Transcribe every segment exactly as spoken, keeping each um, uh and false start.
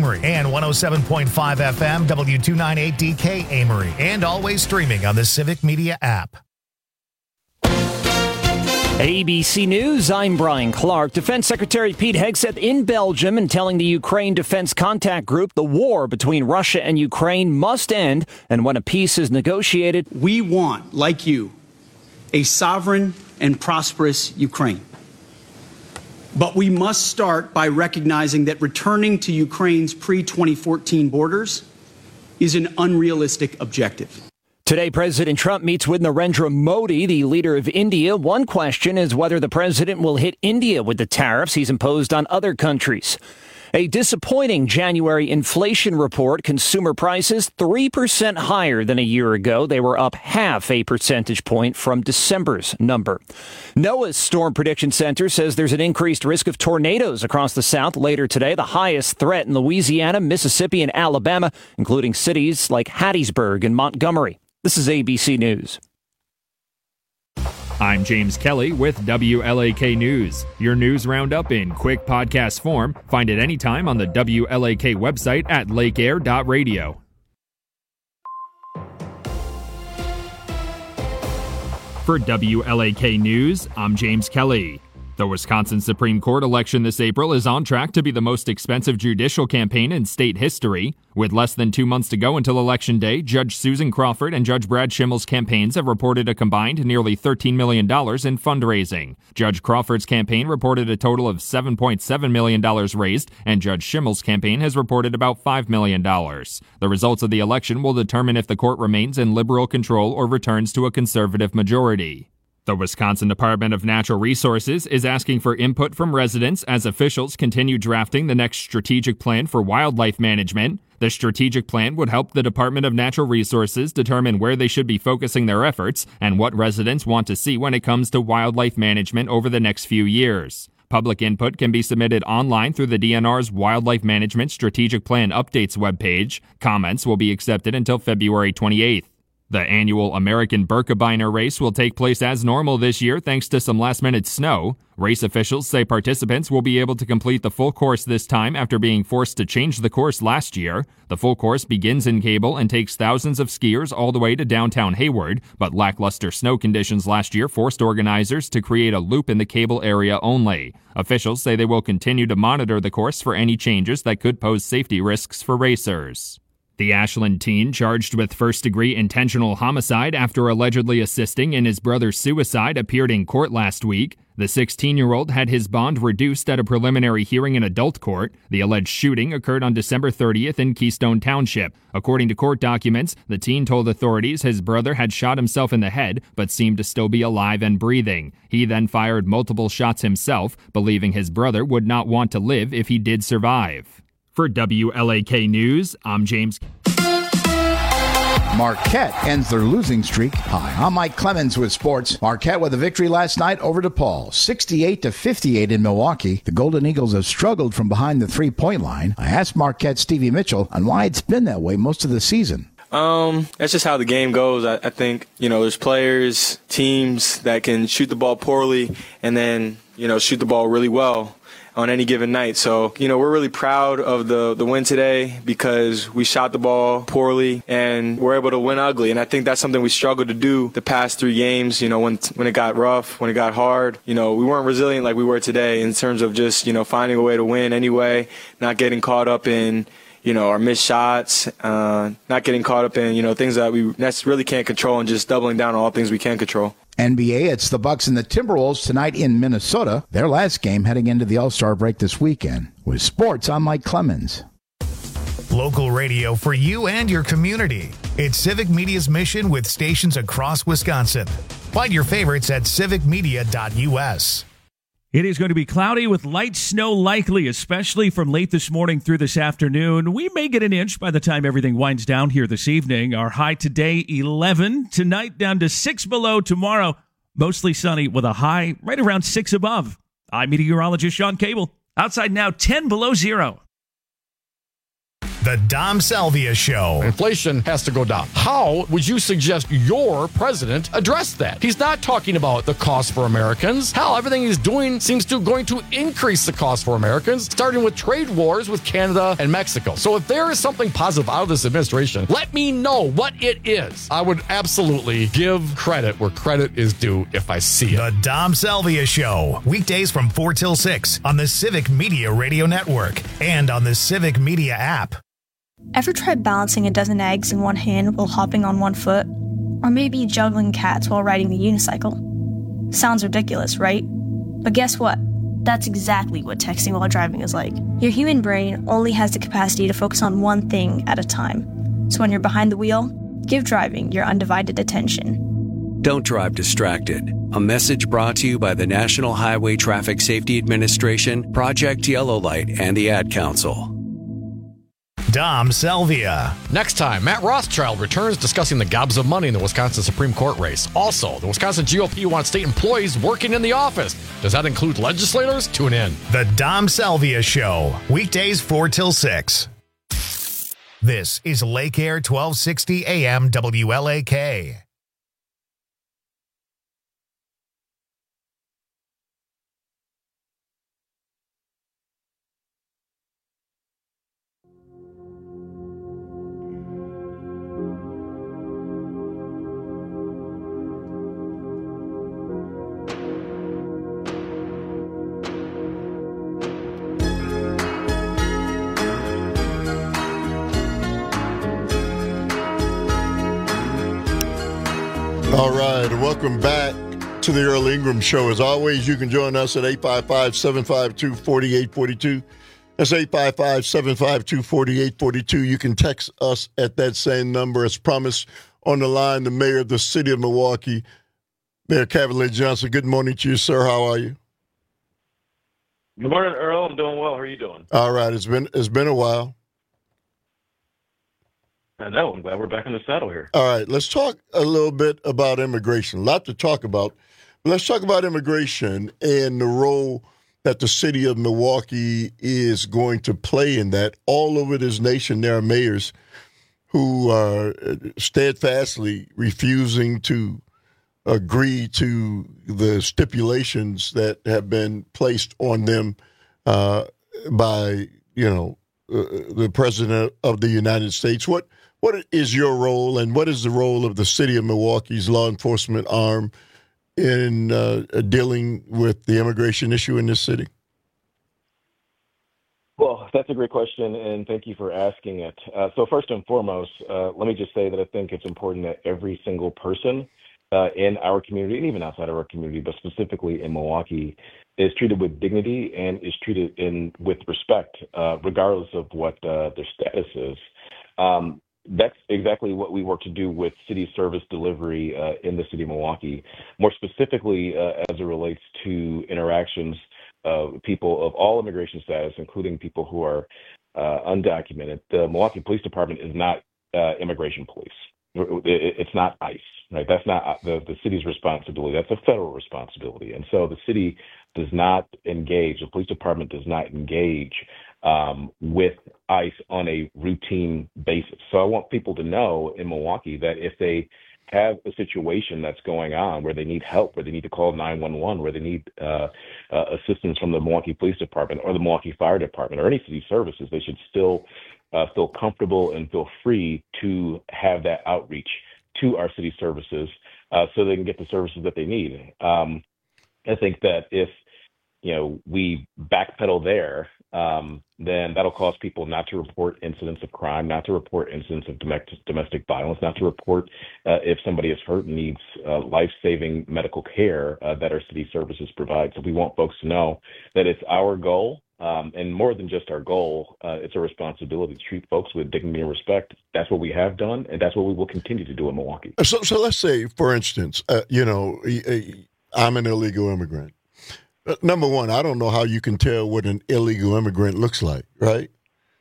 Amory, and one oh seven point five F M, W two ninety-eight D K Amory, and always streaming on the Civic Media app. A B C News, I'm Brian Clark. Defense Secretary Pete Hegseth in Belgium and telling the Ukraine Defense Contact Group the war between Russia and Ukraine must end, and when a peace is negotiated, we want, like you, a sovereign and prosperous Ukraine. But we must start by recognizing that returning to Ukraine's pre twenty fourteen borders is an unrealistic objective. Today, President Trump meets with Narendra Modi, the leader of India. One question is whether the president will hit India with the tariffs he's imposed on other countries. A disappointing January inflation report. Consumer prices three percent higher than a year ago. They were up half a percentage point from December's number. NOAA's Storm Prediction Center says there's an increased risk of tornadoes across the South later today, the highest threat in Louisiana, Mississippi, and Alabama, including cities like Hattiesburg and Montgomery. This is A B C News. I'm James Kelly with W L A K News. Your news roundup in quick podcast form. Find it anytime on the W L A K website at lake air dot radio. For W L A K News, I'm James Kelly. The Wisconsin Supreme Court election this April is on track to be the most expensive judicial campaign in state history. With less than two months to go until Election Day, Judge Susan Crawford and Judge Brad Schimmel's campaigns have reported a combined nearly thirteen million dollars in fundraising. Judge Crawford's campaign reported a total of seven point seven million dollars raised, and Judge Schimmel's campaign has reported about five million dollars. The results of the election will determine if the court remains in liberal control or returns to a conservative majority. The Wisconsin Department of Natural Resources is asking for input from residents as officials continue drafting the next strategic plan for wildlife management. The strategic plan would help the Department of Natural Resources determine where they should be focusing their efforts and what residents want to see when it comes to wildlife management over the next few years. Public input can be submitted online through the D N R's Wildlife Management Strategic Plan Updates webpage. Comments will be accepted until February twenty-eighth. The annual American Birkebeiner race will take place as normal this year thanks to some last-minute snow. Race officials say participants will be able to complete the full course this time after being forced to change the course last year. The full course begins in Cable and takes thousands of skiers all the way to downtown Hayward, but lackluster snow conditions last year forced organizers to create a loop in the Cable area only. Officials say they will continue to monitor the course for any changes that could pose safety risks for racers. The Ashland teen charged with first-degree intentional homicide after allegedly assisting in his brother's suicide appeared in court last week. The sixteen-year-old had his bond reduced at a preliminary hearing in adult court. The alleged shooting occurred on December thirtieth in Keystone Township. According to court documents, the teen told authorities his brother had shot himself in the head but seemed to still be alive and breathing. He then fired multiple shots himself, believing his brother would not want to live if he did survive. For W L A K News, I'm James. Marquette ends their losing streak. Hi, I'm Mike Clemens with sports. Marquette with a victory last night over DePaul, sixty-eight to fifty-eight in Milwaukee. The Golden Eagles have struggled from behind the three-point line. I asked Marquette's Stevie Mitchell on why it's been that way most of the season. Um, that's just how the game goes. I, I think, you know, there's players, teams that can shoot the ball poorly and then, you know, shoot the ball really well on any given night. So, you know, we're really proud of the, the win today because we shot the ball poorly and we're able to win ugly. And I think that's something we struggled to do the past three games, you know, when when it got rough, when it got hard. You know, we weren't resilient like we were today in terms of just, you know, finding a way to win anyway, not getting caught up in, you know, our missed shots, uh, not getting caught up in, you know, things that we really can't control and just doubling down on all things we can control. N B A, it's the Bucks and the Timberwolves tonight in Minnesota. Their last game heading into the All-Star break this weekend. With sports, I'm Mike Clemens. Local radio for you and your community. It's Civic Media's mission with stations across Wisconsin. Find your favorites at civic media dot u s. It is going to be cloudy with light snow likely, especially from late this morning through this afternoon. We may get an inch by the time everything winds down here this evening. Our high today, eleven. Tonight, down to six below. Tomorrow, mostly sunny with a high right around six above. I'm meteorologist Sean Cable. Outside now, ten below zero. The Dom Salvia Show. Inflation has to go down. How would you suggest your president address that? He's not talking about the cost for Americans. Hell, everything he's doing seems to going to increase the cost for Americans, starting with trade wars with Canada and Mexico. So if there is something positive out of this administration, let me know what it is. I would absolutely give credit where credit is due if I see it. The Dom Salvia Show. Weekdays from four till six on the Civic Media Radio Network and on the Civic Media app. Ever tried balancing a dozen eggs in one hand while hopping on one foot? Or maybe juggling cats while riding the unicycle? Sounds ridiculous, right? But guess what? That's exactly what texting while driving is like. Your human brain only has the capacity to focus on one thing at a time. So when you're behind the wheel, give driving your undivided attention. Don't drive distracted. A message brought to you by the National Highway Traffic Safety Administration, Project Yellow Light, and the Ad Council. Dom Salvia. Next time, Matt Rothschild returns discussing the gobs of money in the Wisconsin Supreme Court race. Also, the Wisconsin G O P wants state employees working in the office. Does that include legislators? Tune in. The Dom Salvia Show. Weekdays four till six. This is Lake Air twelve sixty A M W L A K. All right, welcome back to the Earl Ingram Show. As always, you can join us at eight five five, seven five two, four eight four two. That's eight five five, seven five two, four eight four two. You can text us at that same number. As promised, on the line, the mayor of the city of Milwaukee, Mayor Cavalier Johnson. Good morning to you, sir. How are you? Good morning, Earl. I'm doing well. How are you doing? All right. It's been it's been a while. I know. I'm glad we're back in the saddle here. All right. Let's talk a little bit about immigration. A lot to talk about. But let's talk about immigration and the role that the city of Milwaukee is going to play in that. All over this nation, there are mayors who are steadfastly refusing to agree to the stipulations that have been placed on them uh, by, you know, uh, the president of the United States. What What is your role, and what is the role of the city of Milwaukee's law enforcement arm in uh, dealing with the immigration issue in this city? Well, that's a great question, and thank you for asking it. Uh, so first and foremost, uh, let me just say that I think it's important that every single person uh, in our community, and even outside of our community, but specifically in Milwaukee, is treated with dignity and is treated in with respect, uh, regardless of what uh, their status is. Um, That's exactly what we work to do with city service delivery uh, in the city of Milwaukee, more specifically uh, as it relates to interactions of people of all immigration status, including people who are uh, undocumented. The Milwaukee Police Department is not uh, immigration police. It's not ICE, right? That's not the, the city's responsibility. That's a federal responsibility. And so the city does not engage, the police department does not engage um, with ICE on a routine basis. So I want people to know in Milwaukee that if they have a situation that's going on where they need help, where they need to call nine one one, where they need uh, uh, assistance from the Milwaukee Police Department or the Milwaukee Fire Department or any city services, they should still uh, feel comfortable and feel free to have that outreach to our city services uh, so they can get the services that they need. Um, I think that if, you know, we backpedal there, um, then that'll cause people not to report incidents of crime, not to report incidents of domestic, domestic violence, not to report uh, if somebody is hurt and needs uh, life-saving medical care uh, that our city services provide. So we want folks to know that it's our goal, um, and more than just our goal, uh, it's a responsibility to treat folks with dignity and respect. That's what we have done, and that's what we will continue to do in Milwaukee. So, so let's say, for instance, uh, you know, I'm an illegal immigrant. Number one, I don't know how you can tell what an illegal immigrant looks like, right?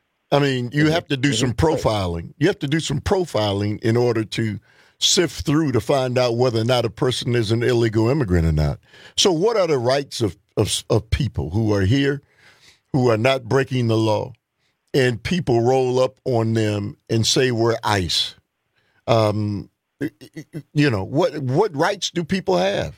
I mean, you have to do some profiling. You have to do some profiling in order to sift through to find out whether or not a person is an illegal immigrant or not. So what are the rights of, of, of people who are here, who are not breaking the law, and people roll up on them and say we're ICE. Um, you know, what what rights do people have?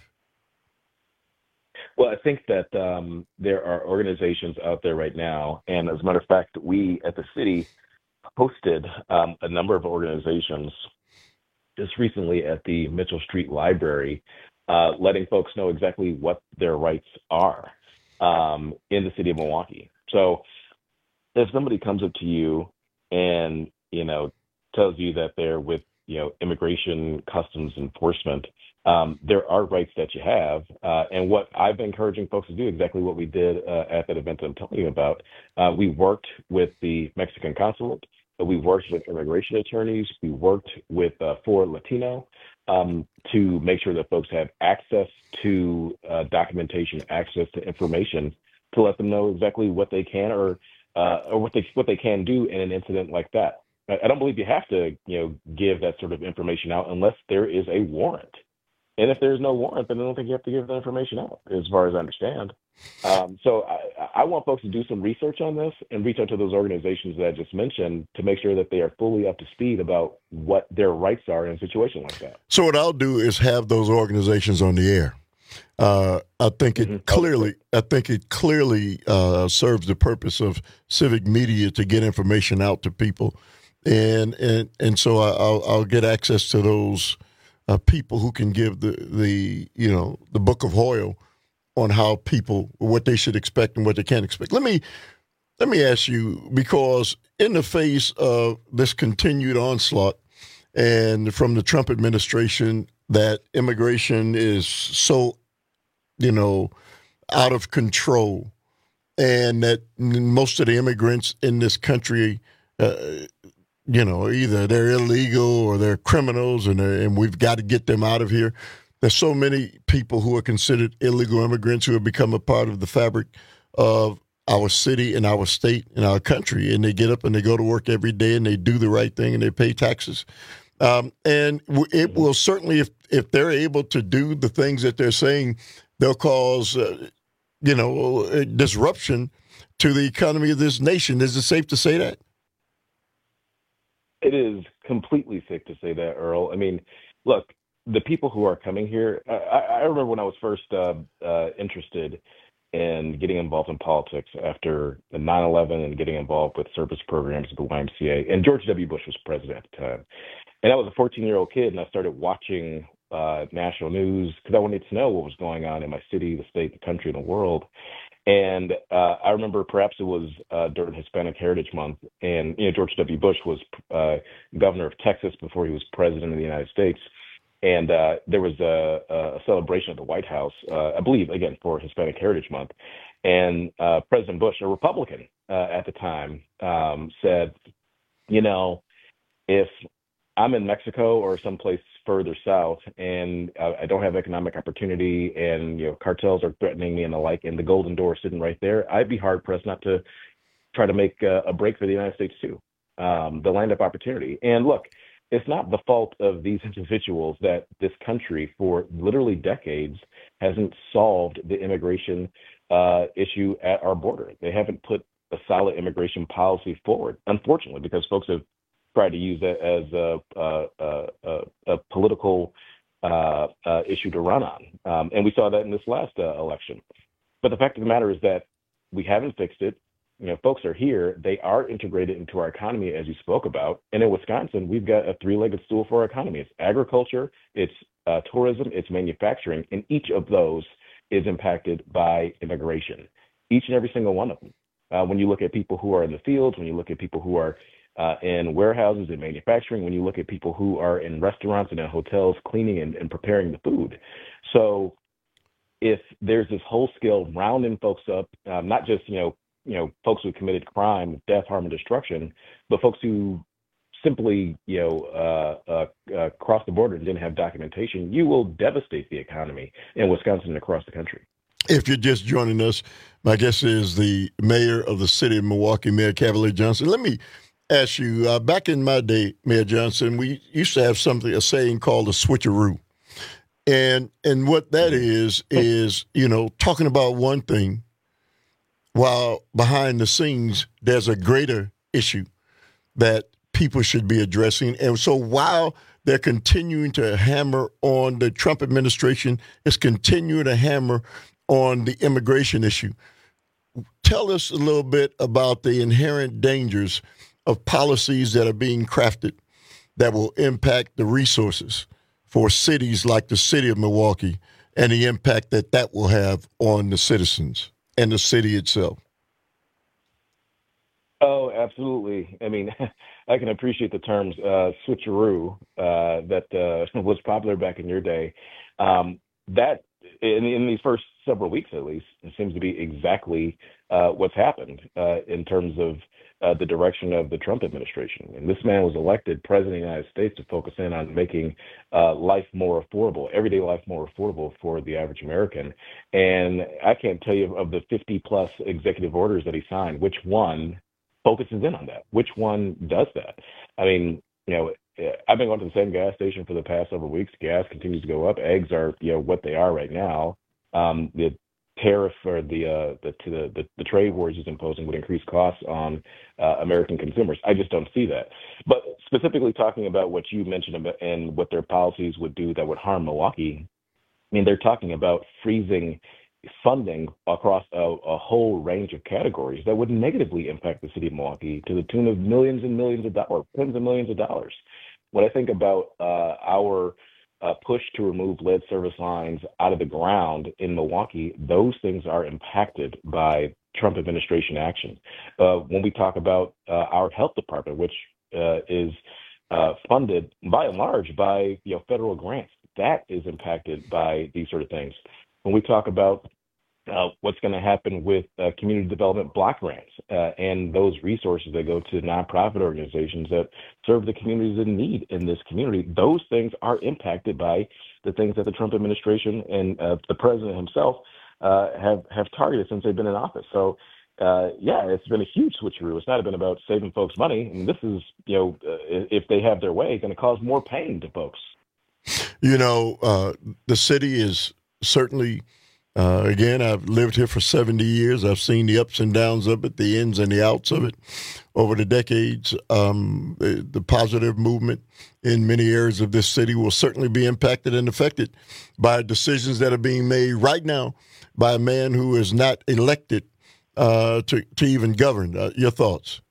Well, I think that um, there are organizations out there right now, and as a matter of fact, we at the city hosted um, a number of organizations just recently at the Mitchell Street Library, uh, letting folks know exactly what their rights are um, in the city of Milwaukee. So if somebody comes up to you and, you know, tells you that they're with, you know, Immigration Customs Enforcement, um, there are rights that you have. Uh, and what I've been encouraging folks to do, exactly what we did uh, at that event that I'm telling you about, uh, we worked with the Mexican consulate. We worked with immigration attorneys. We worked with uh, For Latino um, to make sure that folks have access to uh, documentation, access to information, to let them know exactly what they can or uh, or what they what they can do in an incident like that. I, I don't believe you have to, you know, give that sort of information out unless there is a warrant. And if there's no warrant, then I don't think you have to give the information out, as far as I understand. Um, so I, I want folks to do some research on this and reach out to those organizations that I just mentioned to make sure that they are fully up to speed about what their rights are in a situation like that. So what I'll do is have those organizations on the air. Uh, I think it mm-hmm. clearly, I think it clearly uh, serves the purpose of civic media to get information out to people, and and and so I, I'll, I'll get access to those uh, people who can give the the you know the Book of Hoyle on how people, what they should expect and what they can't expect. Let me let me ask you, because in the face of this continued onslaught and from the Trump administration that immigration is so, you know, out of control, and that most of the immigrants in this country, uh, you know, either they're illegal or they're criminals, and, they're, and we've got to get them out of here. There's so many people who are considered illegal immigrants who have become a part of the fabric of our city and our state and our country, and they get up and they go to work every day and they do the right thing and they pay taxes. Um, and it will certainly, if if they're able to do the things that they're saying, they'll cause, uh, you know, a disruption to the economy of this nation. Is it safe to say that? It is completely safe to say that, Earl. I mean, look, the people who are coming here, I, I remember when I was first uh, uh, interested in getting involved in politics after the nine eleven and getting involved with service programs at the Y M C A. And George W. Bush was president at the time. And I was a fourteen-year-old kid, and I started watching uh, national news because I wanted to know what was going on in my city, the state, the country, and the world. And uh, I remember perhaps it was uh, during Hispanic Heritage Month, and you know George W. Bush was uh, governor of Texas before he was president of the United States. And uh, there was a, a celebration at the White House, uh, I believe, again, for Hispanic Heritage Month. And uh, President Bush, a Republican uh, at the time, um, said, you know, if I'm in Mexico or someplace further south and uh, I don't have economic opportunity and, you know, cartels are threatening me and the like, and the Golden Door sitting right there, I'd be hard pressed not to try to make a, a break for the United States too, um, the land of opportunity. And look, it's not the fault of these individuals that this country for literally decades hasn't solved the immigration uh, issue at our border. They haven't put a solid immigration policy forward, unfortunately, because folks have tried to use that as a, a, a, a political uh, uh, issue to run on. Um, and we saw that in this last uh, election. But the fact of the matter is that we haven't fixed it. You know, folks are here. They are integrated into our economy, as you spoke about. And in Wisconsin, we've got a three-legged stool for our economy. It's agriculture, it's uh, tourism, it's manufacturing, and each of those is impacted by immigration, each and every single one of them. Uh, when you look at people who are in the fields, when you look at people who are uh, in warehouses and manufacturing, when you look at people who are in restaurants and in hotels cleaning and, and preparing the food. So if there's this whole scale rounding folks up, um, not just, you know, you know, folks who committed crime, death, harm, and destruction, but folks who simply, you know, uh, uh, uh, crossed the border and didn't have documentation, you will devastate the economy in Wisconsin and across the country. If you're just joining us, my guest is the mayor of the city of Milwaukee, Mayor Cavalier Johnson. Let me ask you, uh, back in my day, Mayor Johnson, we used to have something, a saying called a switcheroo. And, and what that is, is, you know, talking about one thing, while behind the scenes, there's a greater issue that people should be addressing. And so while they're continuing to hammer on the Trump administration, is continuing to hammer on the immigration issue. Tell us a little bit about the inherent dangers of policies that are being crafted that will impact the resources for cities like the city of Milwaukee and the impact that that will have on the citizens and the city itself. Oh, absolutely. I mean, I can appreciate the terms uh, switcheroo uh, that uh, was popular back in your day. Um, that, in, in these first several weeks at least, it seems to be exactly uh, what's happened uh, in terms of uh, the direction of the Trump administration. And this man was elected president of the United States to focus in on making uh, life more affordable, everyday life more affordable for the average American. And I can't tell you of the fifty plus executive orders that he signed, which one focuses in on that, which one does that. I mean, you know, I've been going to the same gas station for the past several weeks. Gas continues to go up. Eggs are, you know, what they are right now. Um, the tariff or the, uh, the, the, the, the trade wars is imposing would increase costs on uh, American consumers. I just don't see that. But specifically talking about what you mentioned about and what their policies would do that would harm Milwaukee, I mean, they're talking about freezing funding across a, a whole range of categories that would negatively impact the city of Milwaukee to the tune of millions and millions of dollars, tens of millions of dollars. When I think about uh, our uh, push to remove lead service lines out of the ground in Milwaukee, those things are impacted by Trump administration action. Uh, when we talk about uh, our health department, which uh, is uh, funded by and large by you know federal grants, that is impacted by these sort of things. When we talk about uh, what's going to happen with uh, community development block grants uh, and those resources that go to nonprofit organizations that serve the communities in need in this community, those things are impacted by the things that the Trump administration and uh, the president himself uh, have, have targeted since they've been in office. So, uh, yeah, it's been a huge switcheroo. It's not been about saving folks money. And this is, you know, uh, if they have their way, going to cause more pain to folks. You know, uh, the city is certainly, uh, again, I've lived here for seventy years. I've seen the ups and downs of it, the ins and the outs of it over the decades. Um, the, the positive movement in many areas of this city will certainly be impacted and affected by decisions that are being made right now by a man who is not elected uh, to, to even govern. Uh, your thoughts?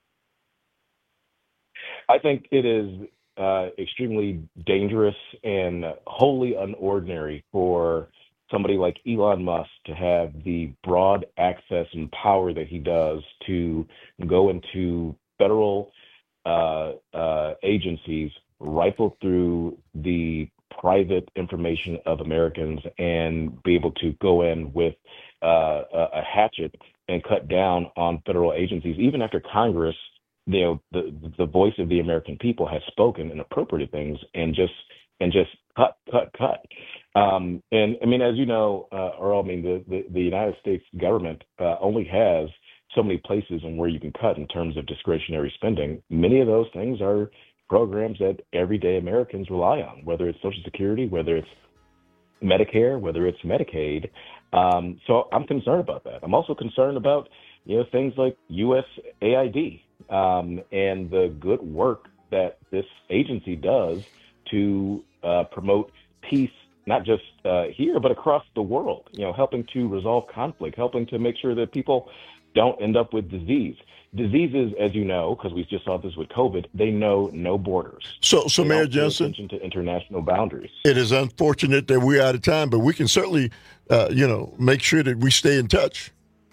I think it is Uh, extremely dangerous and wholly unordinary for somebody like Elon Musk to have the broad access and power that he does to go into federal uh, uh, agencies, rifle through the private information of Americans, and be able to go in with uh, a hatchet and cut down on federal agencies, even after Congress, you know, the the voice of the American people has spoken and appropriated things, and just and just cut, cut, cut. Um, and I mean, as you know, uh, Earl, I mean, the, the, the United States government uh, only has so many places and where you can cut in terms of discretionary spending. Many of those things are programs that everyday Americans rely on, whether it's Social Security, whether it's Medicare, whether it's Medicaid. Um, so I'm concerned about that. I'm also concerned about, you know, things like U S A I D. Um, and the good work that this agency does to uh, promote peace, not just uh, here, but across the world, you know, helping to resolve conflict, helping to make sure that people don't end up with disease. Diseases, as you know, because we just saw this with COVID, they know no borders. So, so they Mayor don't pay Johnson, attention to international boundaries. It is unfortunate that we're out of time, but we can certainly, uh, you know, make sure that we stay in touch.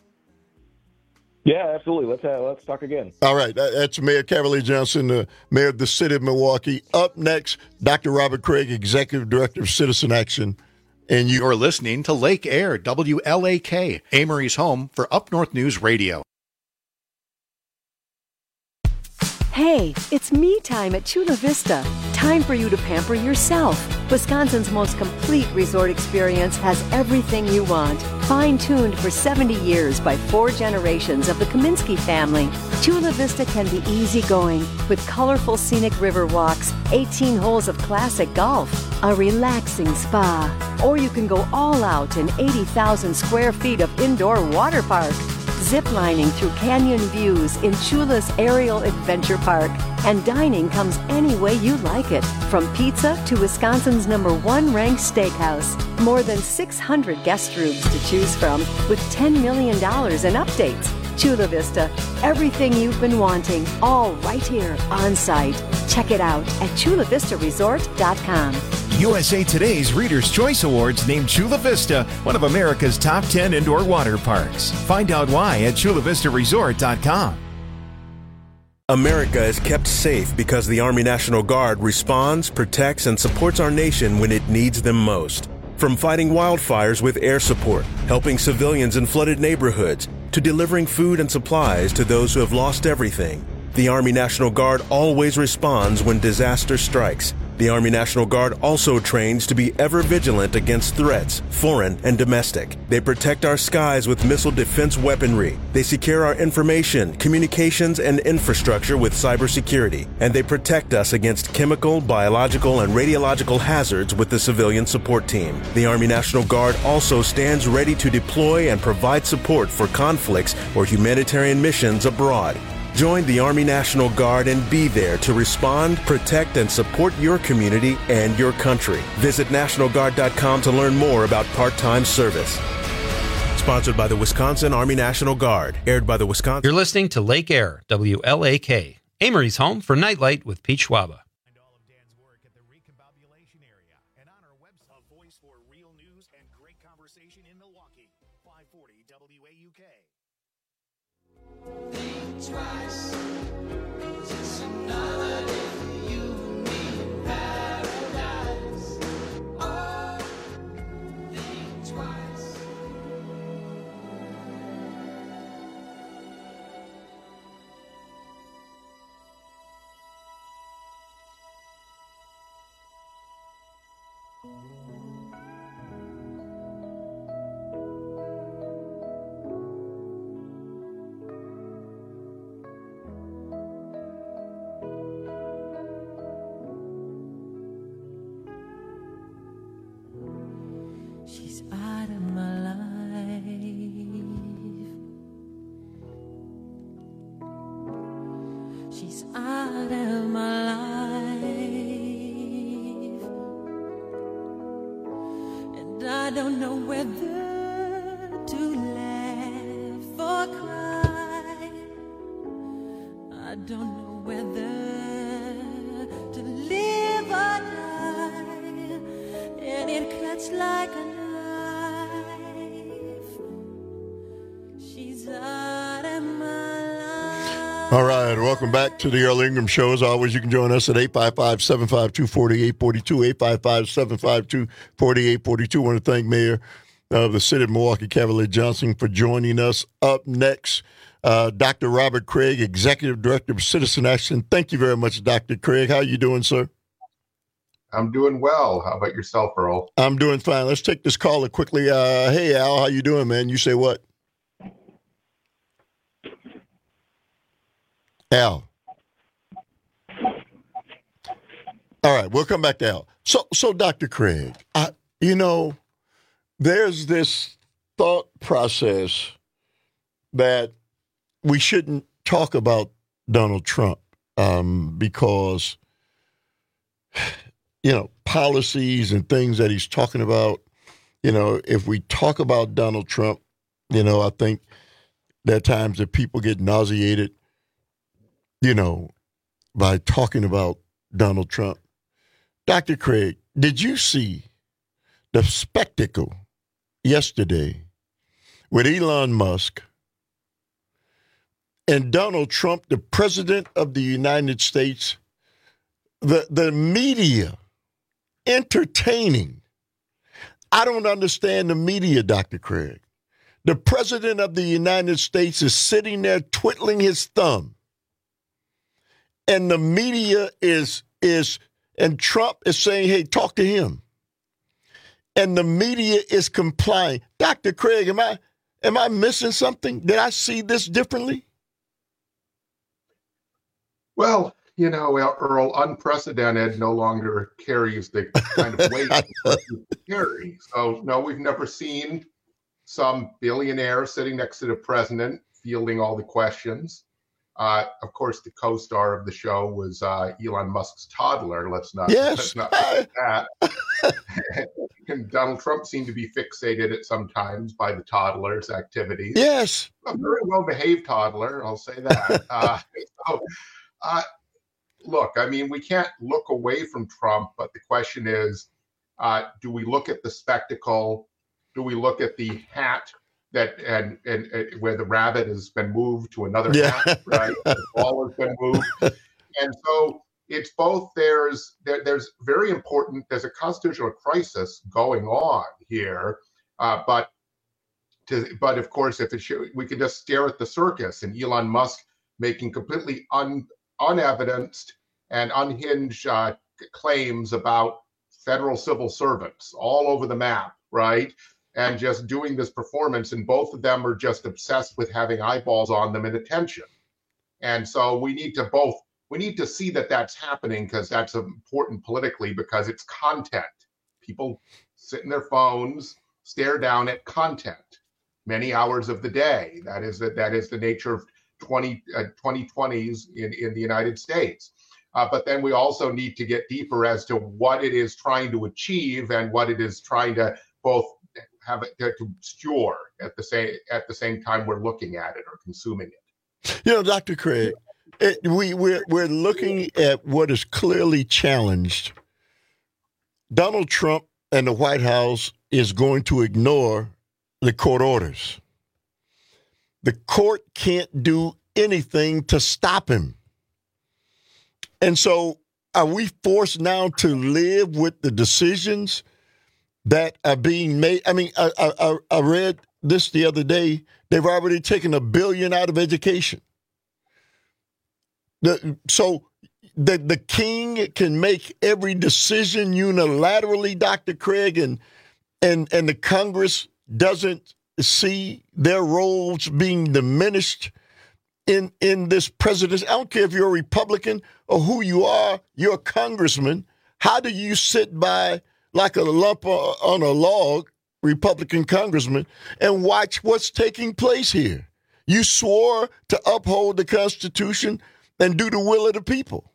Yeah, absolutely. Let's uh, let's talk again. All right. That's Mayor Cavalier Johnson, the mayor of the city of Milwaukee. Up next, Doctor Robert Craig, Executive Director of Citizen Action. And you're listening to Lake Air, W L A K, Amory's home for Up North News Radio. Hey, it's me time at Chula Vista. Time for you to pamper yourself. Wisconsin's most complete resort experience has everything you want. Fine-tuned for seventy years by four generations of the Kaminsky family, Chula Vista can be easygoing with colorful scenic river walks, eighteen holes of classic golf, a relaxing spa, or you can go all out in eighty thousand square feet of indoor water park. ziplining through canyon views in Chula's Aerial Adventure Park. And dining comes any way you like it, from pizza to Wisconsin's number one ranked steakhouse. More than six hundred guest rooms to choose from, with ten million dollars in updates. Chula Vista, everything you've been wanting, all right here on site. Check it out at chula vista resort dot com. U S A Today's Reader's Choice Awards named Chula Vista one of America's top ten indoor water parks. Find out why at chula vista resort dot com. America is kept safe because the Army National Guard responds, protects, and supports our nation when it needs them most. From fighting wildfires with air support, helping civilians in flooded neighborhoods, to delivering food and supplies to those who have lost everything, the Army National Guard always responds when disaster strikes. The Army National Guard also trains to be ever vigilant against threats, foreign and domestic. They protect our skies with missile defense weaponry. They secure our information, communications, and infrastructure with cybersecurity. And they protect us against chemical, biological, and radiological hazards with the civilian support team. The Army National Guard also stands ready to deploy and provide support for conflicts or humanitarian missions abroad. Join the Army National Guard and be there to respond, protect, and support your community and your country. Visit national guard dot com to learn more about part-time service. Sponsored by the Wisconsin Army National Guard. Aired by the Wisconsin... You're listening to Lake Air, W L A K. Amory's home for Nightlight with Pete Schwaba. Twice. Just another day for you and me in paradise. Oh, think twice. She's out of my life. She's out of my life. And I don't know whether to laugh or cry. I don't know whether to live or die. And it cuts like a All right, welcome back to the Earl Ingram Show. As always, you can join us at eight five five, seven five two, four eight four two, eight five five, seven five two, four eight four two. I want to thank Mayor of the City of Milwaukee, Cavalier Johnson, for joining us. Up next, uh, Doctor Robert Craig, Executive Director of Citizen Action. Thank you very much, Doctor Craig. How are you doing, sir? I'm doing well. How about yourself, Earl? I'm doing fine. Let's take this caller quickly. Uh, hey, Al, how you doing, man? You say what? Al. All right, we'll come back to Al. So, so Doctor Craig, I, you know, there's this thought process that we shouldn't talk about Donald Trump um, because, you know, policies and things that he's talking about. You know, if we talk about Donald Trump, you know, I think there are times that people get nauseated, you know, by talking about Donald Trump. Doctor Craig, did you see the spectacle yesterday with Elon Musk and Donald Trump, the president of the United States, the, the media entertaining? I don't understand the media, Doctor Craig. The president of the United States is sitting there twiddling his thumb. And the media is, is, and Trump is saying, hey, talk to him. And the media is complying. Doctor Craig, am I, am I missing something? Did I see this differently? Well, you know, Earl, unprecedented no longer carries the kind of weight to carry. So, no, we've never seen some billionaire sitting next to the president fielding all the questions. Uh, of course, the co-star of the show was uh, Elon Musk's toddler. Let's not, yes. let's not forget that. And Donald Trump seemed to be fixated at sometimes by the toddler's activities. Yes. A very well-behaved toddler, I'll say that. uh, so, uh, look, I mean, we can't look away from Trump, but the question is, uh, do we look at the spectacle? Do we look at the hat? That and, and and where the rabbit has been moved to another yeah. hat, right? The ball has been moved, and so it's both. There's there, there's very important. There's a constitutional crisis going on here, uh, but to, but of course, if it should, we can just stare at the circus and Elon Musk making completely un, unevidenced and unhinged uh, claims about federal civil servants all over the map, right? And just doing this performance, and both of them are just obsessed with having eyeballs on them and attention. And so we need to both, we need to see that that's happening, because that's important politically, because it's content. People sit in their phones, stare down at content many hours of the day. That is the, that is the nature of twenty, uh, twenty twenties in, in the United States. Uh, but then we also need to get deeper as to what it is trying to achieve and what it is trying to both have it to obscure at the same at the same time we're looking at it or consuming it. You know, Doctor Craig, it, we we're we're looking at what is clearly challenged. Donald Trump and the White House is going to ignore the court orders. The court can't do anything to stop him. And so are we forced now to live with the decisions that are being made? I mean, I, I, I read this the other day. They've already taken a billion out of education. The, so the, the king can make every decision unilaterally, Doctor Craig, and, and, and the Congress doesn't see their roles being diminished in, in this presidency. I don't care if you're a Republican or who you are, you're a congressman. How do you sit by like a lump on a log, Republican congressman, and watch what's taking place here? You swore to uphold the Constitution and do the will of the people.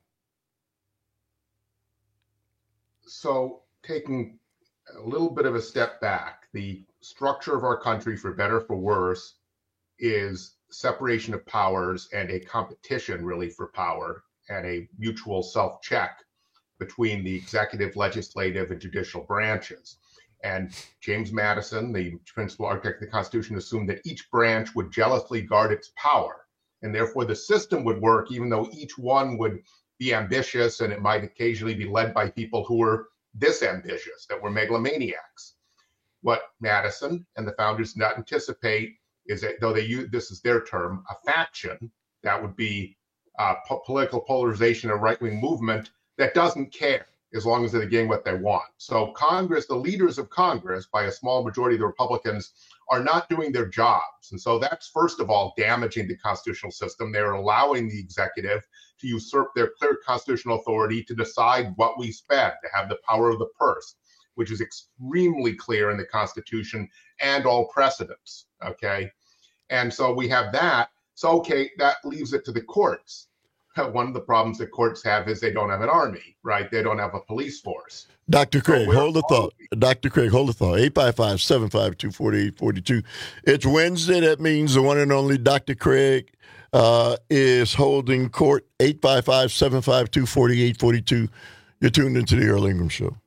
So taking a little bit of a step back, the structure of our country, for better or for worse, is separation of powers and a competition really for power and a mutual self-check between the executive, legislative, and judicial branches. And James Madison, the principal architect of the Constitution, assumed that each branch would jealously guard its power. And therefore the system would work, even though each one would be ambitious, and it might occasionally be led by people who were this ambitious, that were megalomaniacs. What Madison and the founders did not anticipate is that, though they use, this is their term, a faction, that would be uh, po- political polarization, a right-wing movement that doesn't care as long as they're getting what they want. So Congress, the leaders of Congress, by a small majority of the Republicans, are not doing their jobs. And so that's, first of all, damaging the constitutional system. They're allowing the executive to usurp their clear constitutional authority to decide what we spend, to have the power of the purse, which is extremely clear in the Constitution and all precedents, okay? And so we have that. So, okay, that leaves it to the courts. One of the problems that courts have is they don't have an army, right? They don't have a police force. Doctor Craig, so hold the thought. Doctor Craig, hold the thought. eight five five, seven five two, four eight four two. It's Wednesday. That means the one and only Doctor Craig uh, is holding court. eight five five, seven five two, four eight four two. You're tuned into the Earl Ingram Show.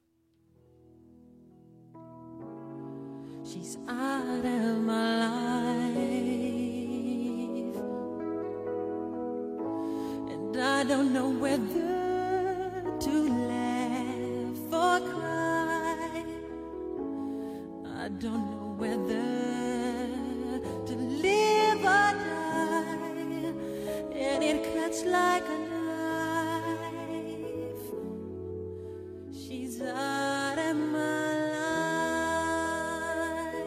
She's out of my life, and I don't know whether to laugh or cry. I don't know whether to live or die, and it cuts like a knife. She's out of my life.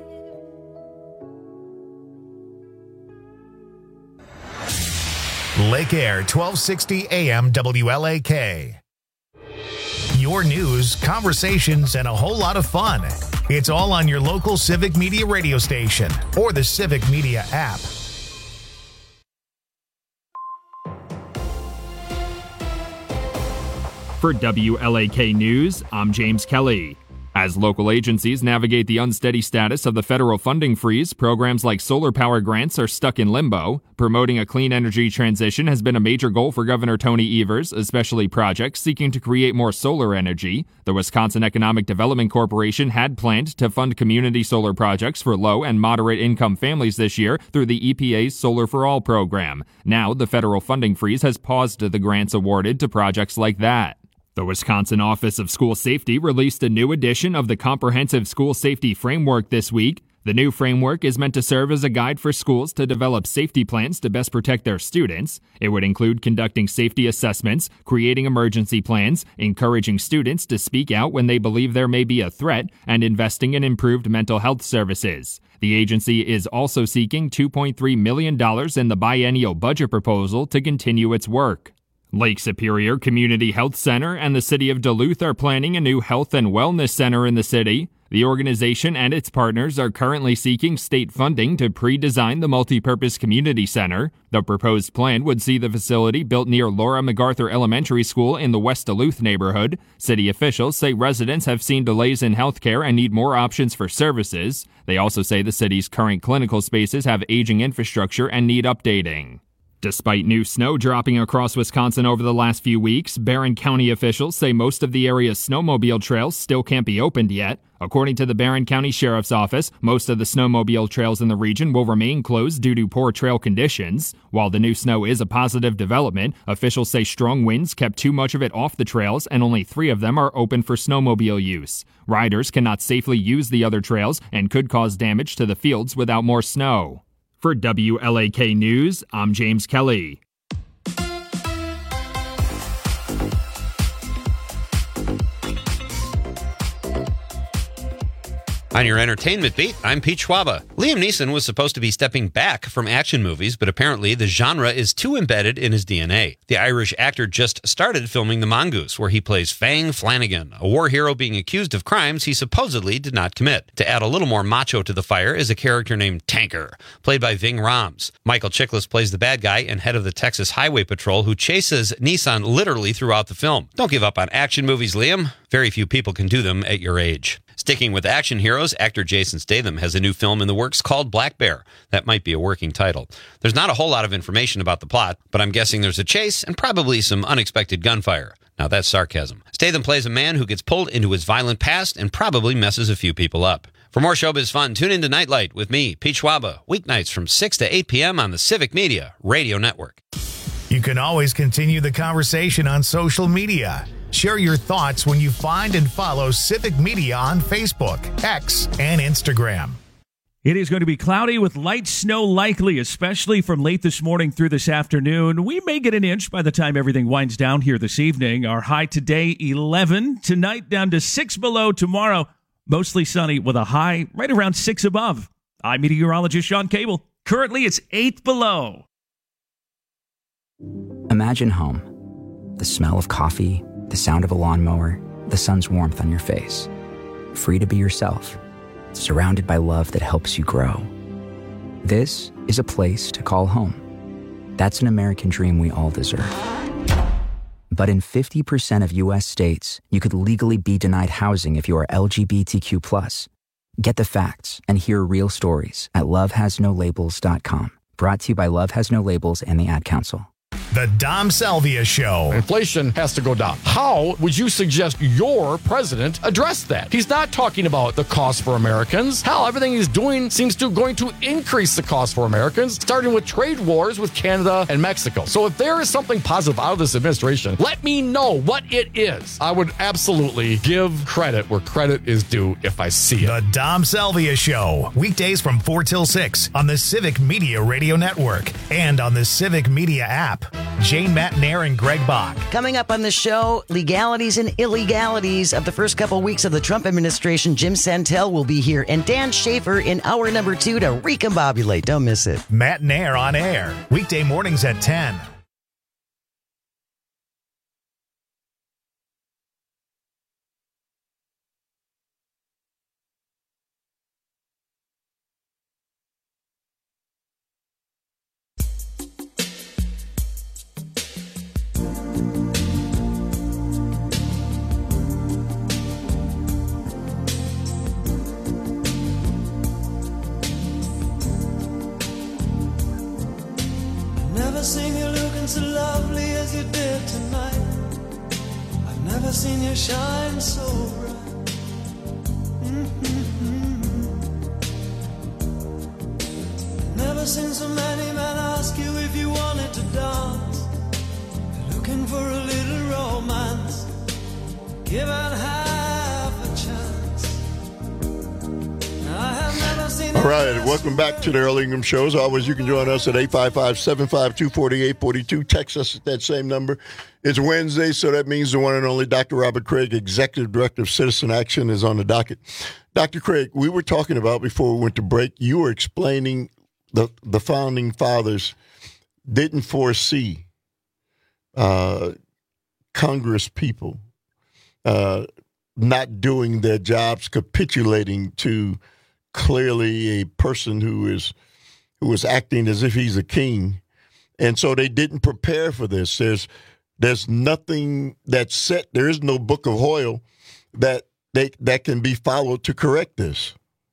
Lake Air, twelve sixty A M W L A K. Your news, conversations, and a whole lot of fun. It's all on your local Civic Media radio station or the Civic Media app. For W L A K News, I'm James Kelly. As local agencies navigate the unsteady status of the federal funding freeze, programs like solar power grants are stuck in limbo. Promoting a clean energy transition has been a major goal for Governor Tony Evers, especially projects seeking to create more solar energy. The Wisconsin Economic Development Corporation had planned to fund community solar projects for low and moderate income families this year through the E P A's Solar for All program. Now, the federal funding freeze has paused the grants awarded to projects like that. The Wisconsin Office of School Safety released a new edition of the Comprehensive School Safety Framework this week. The new framework is meant to serve as a guide for schools to develop safety plans to best protect their students. It would include conducting safety assessments, creating emergency plans, encouraging students to speak out when they believe there may be a threat, and investing in improved mental health services. The agency is also seeking two point three million dollars in the biennial budget proposal to continue its work. Lake Superior Community Health Center and the City of Duluth are planning a new health and wellness center in the city. The organization and its partners are currently seeking state funding to pre-design the multi-purpose community center. The proposed plan would see the facility built near Laura MacArthur Elementary School in the West Duluth neighborhood. City officials say residents have seen delays in healthcare and need more options for services. They also say the city's current clinical spaces have aging infrastructure and need updating. Despite new snow dropping across Wisconsin over the last few weeks, Barron County officials say most of the area's snowmobile trails still can't be opened yet. According to the Barron County Sheriff's Office, most of the snowmobile trails in the region will remain closed due to poor trail conditions. While the new snow is a positive development, officials say strong winds kept too much of it off the trails and only three of them are open for snowmobile use. Riders cannot safely use the other trails and could cause damage to the fields without more snow. For W L A K News, I'm James Kelly. On your entertainment beat, I'm Pete Schwaba. Liam Neeson was supposed to be stepping back from action movies, but apparently the genre is too embedded in his D N A. The Irish actor just started filming The Mongoose, where he plays Fang Flanagan, a war hero being accused of crimes he supposedly did not commit. To add a little more macho to the fire is a character named Tanker, played by Ving Rhames. Michael Chiklis plays the bad guy and head of the Texas Highway Patrol who chases Neeson literally throughout the film. Don't give up on action movies, Liam. Very few people can do them at your age. Sticking with action heroes, actor Jason Statham has a new film in the works called Black Bear. That might be a working title. There's not a whole lot of information about the plot, but I'm guessing there's a chase and probably some unexpected gunfire. Now that's sarcasm. Statham plays a man who gets pulled into his violent past and probably messes a few people up. For more showbiz fun, tune into Nightlight with me, Pete Schwaba, weeknights from six to eight p.m. on the Civic Media Radio Network. You can always continue the conversation on social media. Share your thoughts when you find and follow Civic Media on Facebook, X, and Instagram. It is going to be cloudy with light snow likely, especially from late this morning through this afternoon. We may get an inch by the time everything winds down here this evening. Our high today, eleven. Tonight, down to six below. Tomorrow, mostly sunny with a high right around six above. I'm meteorologist Sean Cable. Currently, it's eight below. Imagine home. The smell of coffee, the sound of a lawnmower, the sun's warmth on your face. Free to be yourself, surrounded by love that helps you grow. This is a place to call home. That's an American dream we all deserve. But in fifty percent of U S states, you could legally be denied housing if you are L G B T Q plus. Get the facts and hear real stories at love has no labels dot com. Brought to you by Love Has No Labels and the Ad Council. The Dom Salvia Show. Inflation has to go down. How would you suggest your president address that? He's not talking about the cost for Americans. Hell, everything he's doing seems to going to increase the cost for Americans, starting with trade wars with Canada and Mexico. So if there is something positive out of this administration, let me know what it is. I would absolutely give credit where credit is due if I see it. The Dom Salvia Show. Weekdays from four till six on the Civic Media Radio Network and on the Civic Media app. Jane Matnair and Greg Bach. Coming up on the show, legalities and illegalities of the first couple weeks of the Trump administration. Jim Santel will be here, and Dan Schaefer in hour number two to recombobulate. Don't miss it. Matnair on air, weekday mornings at ten. seen you shine so bright. Never seen so many men ask you if you wanted to dance. Looking for a little romance, given half a chance. I have never seen. All right, welcome back to the Earl Ingham Show. As always, you can join us at eight five five, seven five two, four eight four two. Text us at that same number. It's Wednesday, so that means the one and only Doctor Robert Craig, Executive Director of Citizen Action, is on the docket. Doctor Craig, we were talking about before we went to break, you were explaining the the founding fathers didn't foresee uh, Congress people uh, not doing their jobs, capitulating to clearly a person who is who is acting as if he's a king, and so they didn't prepare for this. There's there's nothing that's set. There is no book of Hoyle that they that can be followed to correct this.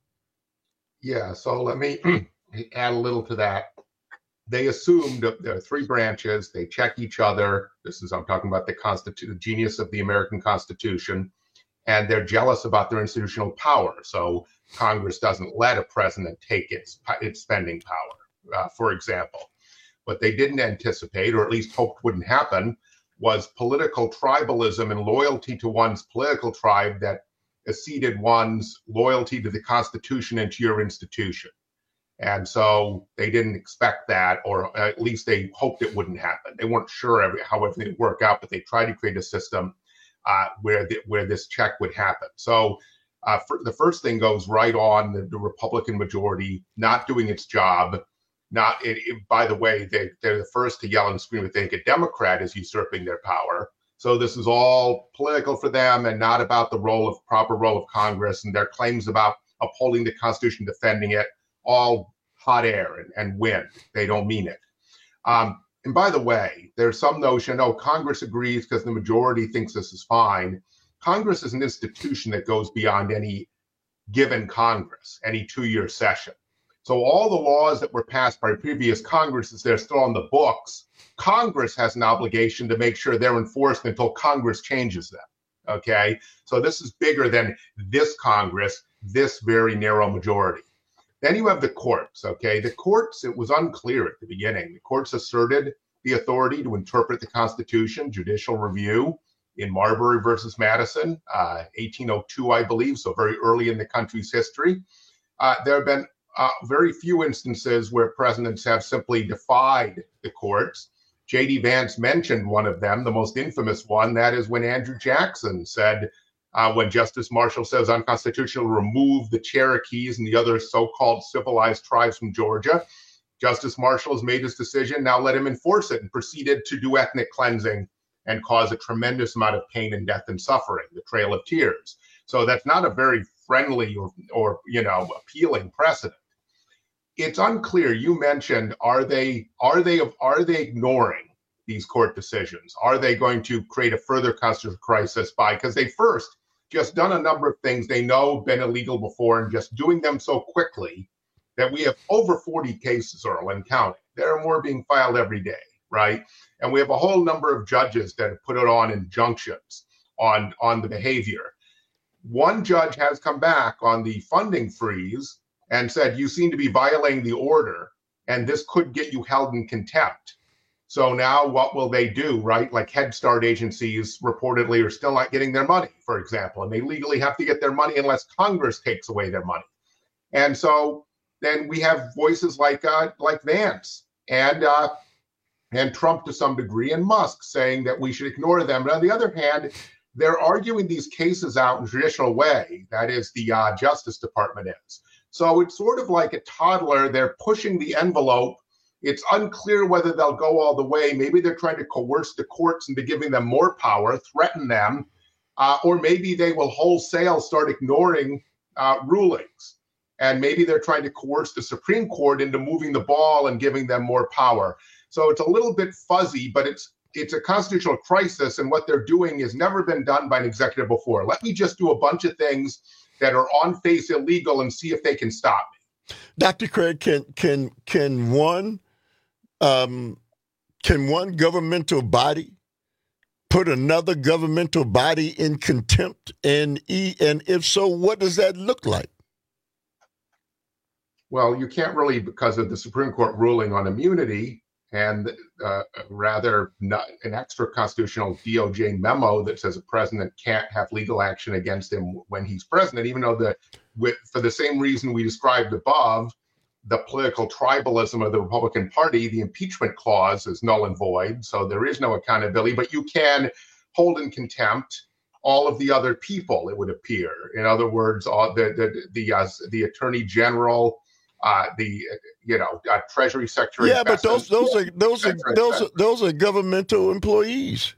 Yeah. So let me add a little to that. They assumed that there are three branches. They check each other. This is, I'm talking about the constitu- the genius of the American Constitution. And they're jealous about their institutional power. So Congress doesn't let a president take its, its spending power, uh, for example. What they didn't anticipate, or at least hoped wouldn't happen, was political tribalism and loyalty to one's political tribe that exceeded one's loyalty to the Constitution and to your institution. And so they didn't expect that, or at least they hoped it wouldn't happen. They weren't sure every, how everything would work out, but they tried to create a system uh, where the, where this check would happen. So uh, for, the first thing goes right on the, the Republican majority not doing its job. Not it, it, by the way, they, they're the first to yell and scream if they think a Democrat is usurping their power. So this is all political for them and not about the role of proper role of Congress, and their claims about upholding the Constitution, defending it, all hot air and, and wind. They don't mean it. Um, and by the way, there's some notion, oh, Congress agrees because the majority thinks this is fine. Congress is an institution that goes beyond any given Congress, any two-year session. So all the laws that were passed by previous Congresses, they're still on the books. Congress has an obligation to make sure they're enforced until Congress changes them. Okay? So this is bigger than this Congress, this very narrow majority. Then you have the courts, okay? The courts, it was unclear at the beginning. The courts asserted the authority to interpret the Constitution, judicial review in Marbury versus Madison, uh, eighteen oh two, I believe, so very early in the country's history. Uh, there have been uh, very few instances where presidents have simply defied the courts. J D Vance mentioned one of them, the most infamous one, that is when Andrew Jackson said, Uh, when Justice Marshall says unconstitutional, remove the Cherokees and the other so-called civilized tribes from Georgia. Justice Marshall has made his decision. Now let him enforce it, and proceeded to do ethnic cleansing and cause a tremendous amount of pain and death and suffering, the Trail of Tears. So that's not a very friendly or, or you know, appealing precedent. It's unclear. You mentioned, are they are they are they ignoring these court decisions? Are they going to create a further constitutional crisis by, because they first just done a number of things they know been illegal before, and just doing them so quickly that we have over forty cases, Earl, and counting. There are more being filed every day, right? And we have a whole number of judges that have put it on injunctions on, on the behavior. One judge has come back on the funding freeze and said, you seem to be violating the order, and this could get you held in contempt. So now what will they do, right? Like Head Start agencies reportedly are still not getting their money, for example, and they legally have to get their money unless Congress takes away their money. And so then we have voices like uh, like Vance and uh, and Trump to some degree, and Musk saying that we should ignore them. But on the other hand, they're arguing these cases out in a traditional way. That is, the uh, Justice Department is. So it's sort of like a toddler. They're pushing the envelope. It's unclear whether they'll go all the way. Maybe they're trying to coerce the courts into giving them more power, threaten them, uh, or maybe they will wholesale start ignoring uh, rulings. And maybe they're trying to coerce the Supreme Court into moving the ball and giving them more power. So it's a little bit fuzzy, but it's it's a constitutional crisis, and what they're doing has never been done by an executive before. Let me just do a bunch of things that are on face illegal and see if they can stop me. Doctor Craig, can can can one Um, can one governmental body put another governmental body in contempt? And e and if so, what does that look like? Well, you can't really, because of the Supreme Court ruling on immunity and uh, rather not an extra constitutional D O J memo that says a president can't have legal action against him when he's president, even though the with, for the same reason we described above, the political tribalism of the Republican Party, the impeachment clause is null and void. So there is no accountability, but you can hold in contempt all of the other people, it would appear. In other words, all the the the, uh, the Attorney General, Uh, the you know uh, Treasury Secretary. Yeah, but those those are those are those are, those are governmental employees.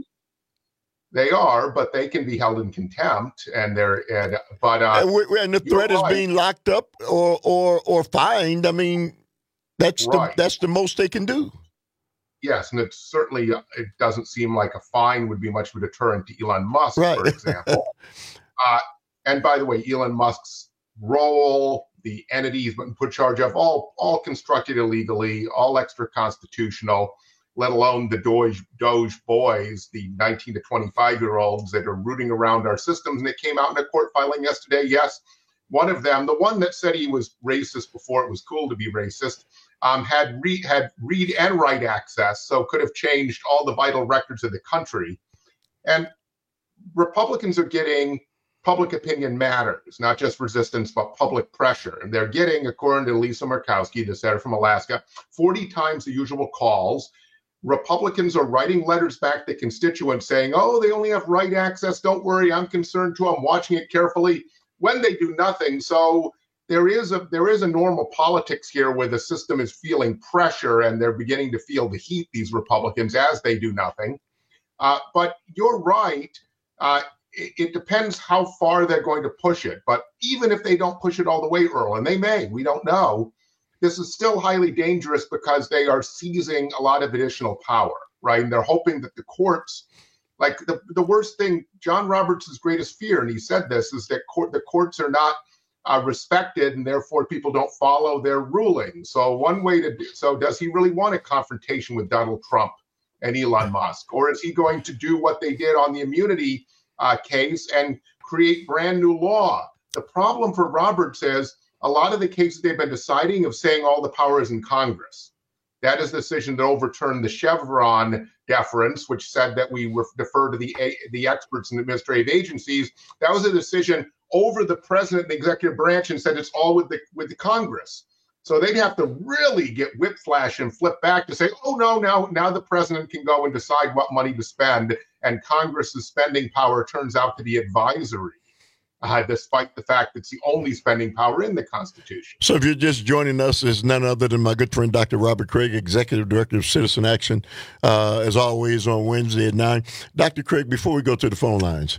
They are, but they can be held in contempt, and they're and, but uh, and, we, and the threat is right. being locked up or or or fined. I mean, that's right. the that's the most they can do. Yes, and it's certainly it doesn't seem like a fine would be much of a deterrent to Elon Musk, right. for example. uh, and by the way, Elon Musk's role, the entities been put charge of, all all constructed illegally, all extra constitutional, let alone the Doge, Doge boys, the nineteen to twenty-five year olds that are rooting around our systems. And it came out in a court filing yesterday. Yes, one of them, the one that said he was racist before it was cool to be racist, um, had, re- had read and write access, so could have changed all the vital records of the country. And Republicans are getting public opinion matters, not just resistance, but public pressure. And they're getting, according to Lisa Murkowski, the senator from Alaska, forty times the usual calls. Republicans are writing letters back to constituents saying, oh, they only have right access. Don't worry, I'm concerned too. I'm watching it carefully, when they do nothing. So there is a there is a normal politics here where the system is feeling pressure and they're beginning to feel the heat, these Republicans, as they do nothing. Uh, but you're right. Uh, it, it depends how far they're going to push it. But even if they don't push it all the way, Earl, and they may, we don't know, this is still highly dangerous because they are seizing a lot of additional power, right? And they're hoping that the courts, like the, the worst thing, John Roberts' greatest fear, and he said this, is that court, the courts are not uh, respected and therefore people don't follow their rulings. So one way to do, so does he really want a confrontation with Donald Trump and Elon Musk? Or is he going to do what they did on the immunity uh, case and create brand new law? The problem for Roberts is a lot of the cases they've been deciding of saying all the power is in Congress. That is the decision that overturned the Chevron deference, which said that we would defer to the the experts in administrative agencies. That was a decision over the president and the executive branch and said it's all with the with the Congress. So they'd have to really get whiplash and flip back to say, oh, no, now, now the president can go and decide what money to spend. And Congress's spending power turns out to be advisory. Uh, despite the fact it's the only spending power in the Constitution. So if you're just joining us, it's none other than my good friend, Doctor Robert Craig, Executive Director of Citizen Action, uh, as always on Wednesday at nine. Doctor Craig, before we go to the phone lines,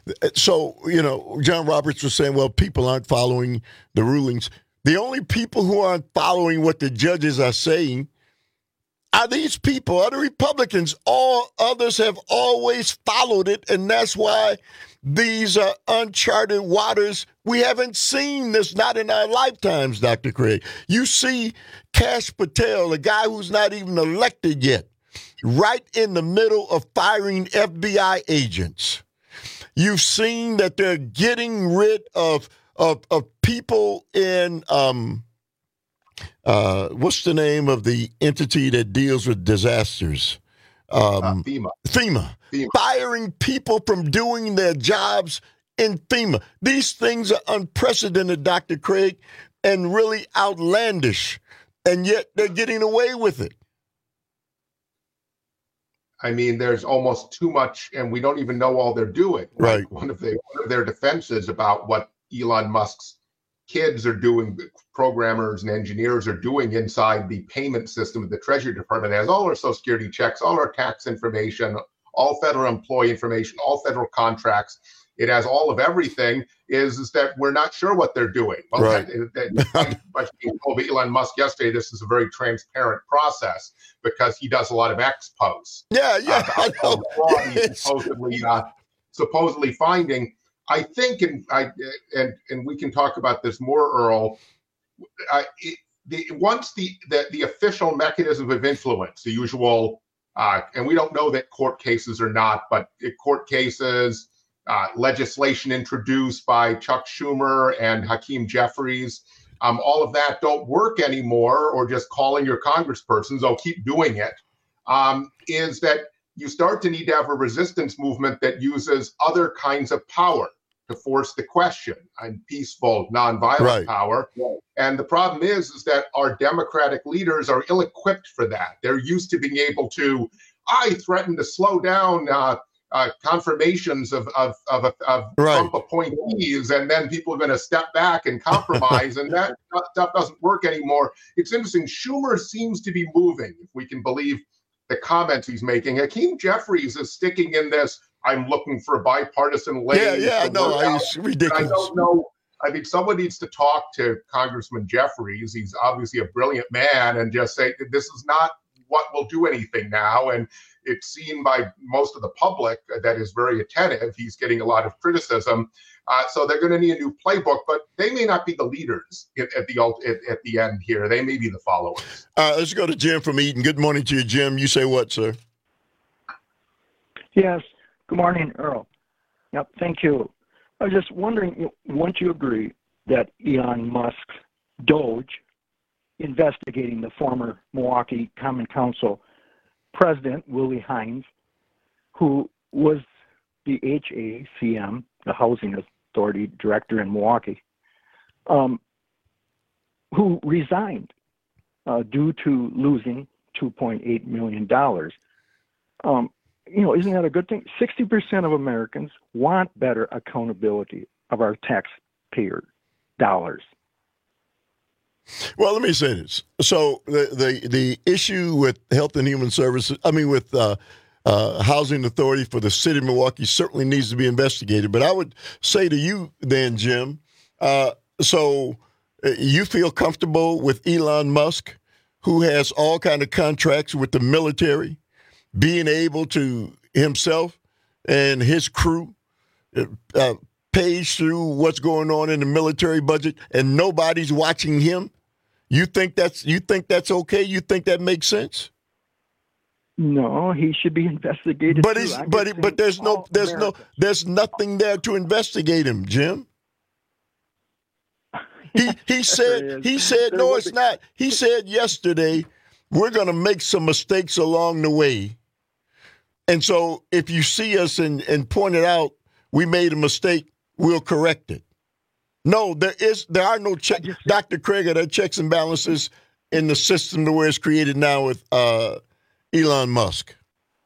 so, you know, John Roberts was saying, well, people aren't following the rulings. The only people who aren't following what the judges are saying are these people, are the Republicans. All others have always followed it, and that's why these are uncharted waters. We haven't seen this, not in our lifetimes, Doctor Craig. You see Kash Patel, a guy who's not even elected yet, right in the middle of firing F B I agents. You've seen that they're getting rid of of, of people in, um, uh, what's the name of the entity that deals with disasters? Um, uh, FEMA. FEMA. FEMA. Firing people from doing their jobs in FEMA. These things are unprecedented, Doctor Craig, and really outlandish, and yet they're getting away with it. I mean, there's almost too much, and we don't even know all they're doing. Right. Like one of the one of their defenses about what Elon Musk's kids are doing, programmers and engineers are doing inside the payment system of the Treasury Department. It has all our Social Security checks, all our tax information, all federal employee information, all federal contracts. It has all of everything. Is, is that we're not sure what they're doing. Well, right. that, that, that, being told by Elon Musk yesterday, this is a very transparent process because he does a lot of expos. Yeah, yeah. About all the fraud he's supposedly, uh, supposedly finding. I think, and I and and we can talk about this more, Earl. Uh, it, the, once the, the the official mechanism of influence, the usual Uh, and we don't know that court cases are not, but court cases, uh, legislation introduced by Chuck Schumer and Hakeem Jeffries, um, all of that don't work anymore, or just calling your congresspersons, oh, keep doing it, um, is that you start to need to have a resistance movement that uses other kinds of power to force the question, and peaceful, nonviolent right. power. Right. And the problem is, is that our Democratic leaders are ill-equipped for that. They're used to being able to, I threaten to slow down uh, uh, confirmations of of, of, of right. Trump appointees, and then people are going to step back and compromise, and that stuff doesn't work anymore. It's interesting. Schumer seems to be moving, if we can believe the comments he's making. Hakeem Jeffries is sticking in this, I'm looking for a bipartisan lane. Yeah, yeah, no, it's ridiculous. I don't know. I mean, someone needs to talk to Congressman Jeffries. He's obviously a brilliant man, and just say, this is not what will do anything now. And it's seen by most of the public that is very attentive. He's getting a lot of criticism. Uh, so they're going to need a new playbook, but they may not be the leaders at, at the at, at the end here. They may be the followers. All right, let's go to Jim from Eaton. Good morning to you, Jim. You say what, sir? Yes. Good morning, Earl. Yep, thank you. I was just wondering, won't you agree that Elon Musk's Doge investigating the former Milwaukee Common Council president, Willie Hines, who was the H A C M, the Housing Authority director in Milwaukee, um, who resigned uh, due to losing two point eight million dollars. Um, You know, isn't that a good thing? sixty percent of Americans want better accountability of our taxpayer dollars. Well, let me say this. So the the, the issue with Health and Human Services, I mean, with uh, uh, Housing Authority for the city of Milwaukee certainly needs to be investigated. But I would say to you then, Jim, uh, so you feel comfortable with Elon Musk, who has all kind of contracts with the military, being able to himself and his crew uh, page through what's going on in the military budget, and nobody's watching him? You think that's you think that's okay? You think that makes sense? No, he should be investigated. But too. he's I but just but there's no all there's no Americans. there's nothing there to investigate him, Jim. He he said he said There no, was it's a- not. He said yesterday, we're going to make some mistakes along the way. And so if you see us and, and point it out, we made a mistake, we'll correct it. No, there is there are no checks. Doctor Craig, are there checks and balances in the system the way it's created now with uh, Elon Musk?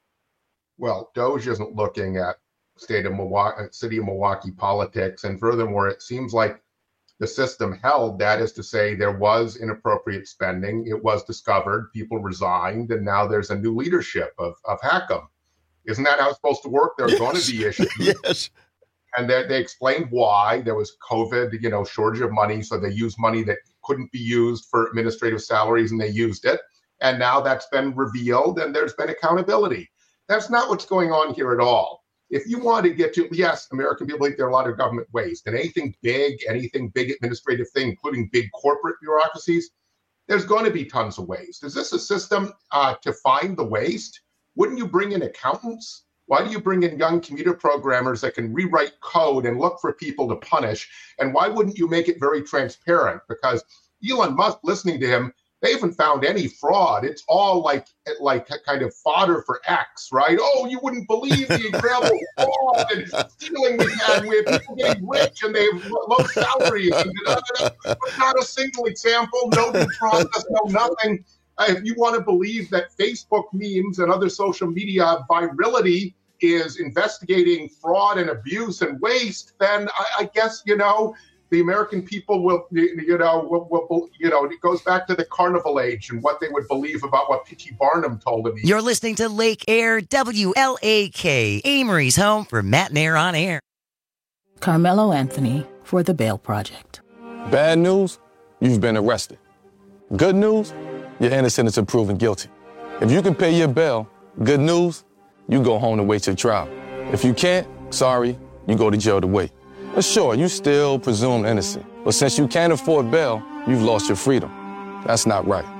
Well, Doge isn't looking at state of Milwaukee, city of Milwaukee politics. And furthermore, it seems like the system held, that is to say, there was inappropriate spending. It was discovered, people resigned, and now there's a new leadership of, of Hackham. Isn't that how it's supposed to work? There are Yes. going to be issues. Yes. And they, they explained why. There was COVID, you know, shortage of money. So they used money that couldn't be used for administrative salaries, and they used it. And now that's been revealed, and there's been accountability. That's not what's going on here at all. If you want to get to, yes, American people think there are a lot of government waste, and anything big, anything big administrative thing, including big corporate bureaucracies, there's going to be tons of waste. Is this a system uh, to find the waste? Wouldn't you bring in accountants? Why do you bring in young computer programmers that can rewrite code and look for people to punish? And why wouldn't you make it very transparent? Because Elon Musk, listening to him, they haven't found any fraud. It's all like like kind of fodder for X, right? Oh, you wouldn't believe the incredible fraud and stealing we had. We have people getting rich and they have low salaries. And da, da, da. But not a single example, no due process, no nothing. Uh, if you want to believe that Facebook memes and other social media virility is investigating fraud and abuse and waste, then I, I guess, you know, the American people will, you know, will, will, you know, it goes back to the carnival age and what they would believe about what P T Barnum told them. You're listening to Lake Air, W L A K, Amory's home for Matt and Air on Air. Carmelo Anthony for the Bail Project. Bad news, you've been arrested. Good news, you're innocent until proven guilty. If you can pay your bail, good news, you go home to wait your trial. If you can't, sorry, you go to jail to wait. But sure, you still presumed innocent. But since you can't afford bail, you've lost your freedom. That's not right.